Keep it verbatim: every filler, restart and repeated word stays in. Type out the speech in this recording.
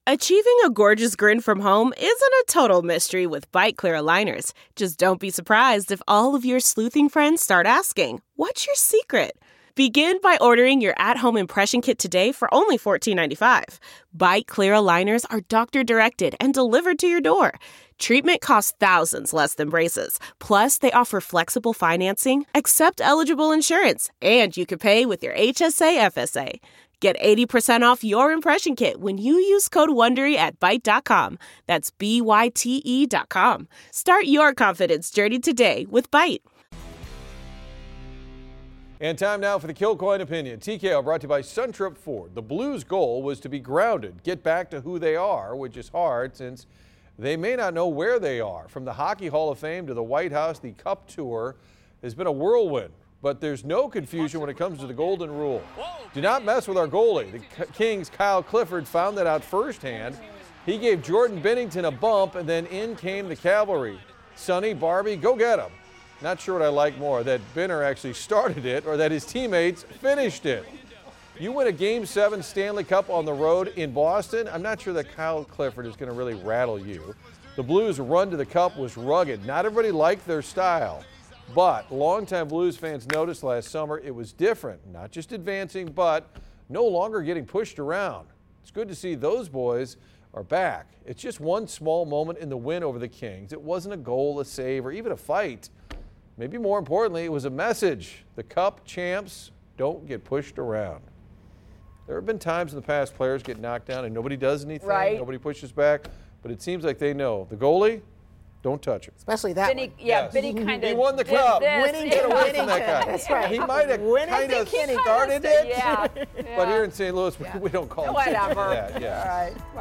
Achieving a gorgeous grin from home isn't a total mystery with Byte Clear aligners. Just don't be surprised if all of your sleuthing friends start asking, "What's your secret?" Begin by ordering your at-home impression kit today for only fourteen ninety-five. Byte Clear aligners are doctor-directed and delivered to your door. Treatment costs thousands less than braces. Plus, they offer flexible financing, accept eligible insurance, and you can pay with your H S A F S A. Get eighty percent off your impression kit when you use code WONDERY at byte dot com. That's B Y T E dot com. Start your confidence journey today with Byte. And time now for the Kilcoyne Opinion. T K O brought to you by SunTrip Ford. The Blues' goal was to be grounded, get back to who they are, which is hard since they may not know where they are. From the Hockey Hall of Fame to the White House, the Cup Tour has been a whirlwind. But there's no confusion when it comes to the golden rule. Do not mess with our goalie. The Kings' Kyle Clifford found that out firsthand. He gave Jordan Binnington a bump, and then in came the cavalry. Sonny, Barbie, go get him. Not sure what I like more, that Binner actually started it or that his teammates finished it. You win a Game seven Stanley Cup on the road in Boston, I'm not sure that Kyle Clifford is going to really rattle you. The Blues' run to the Cup was rugged. Not everybody liked their style. But longtime Blues fans noticed last summer it was different, not just advancing, but no longer getting pushed around. It's good to see those boys are back. It's just one small moment in the win over the Kings. It wasn't a goal, a save, or even a fight. Maybe more importantly, it was a message. The Cup champs don't get pushed around. There have been times in the past players get knocked down and nobody does anything, right. Nobody pushes back, but it seems like they know. The goalie, don't touch him. Especially that Benny, one. yeah, Yes. Benny kind of He won the Cup. Winning Get to away from winning. that guy. That's right. He might have Winning kind to of winning. started it, Yeah. but here in Saint Louis, we, we don't call him Whatever. that. Yeah. All right.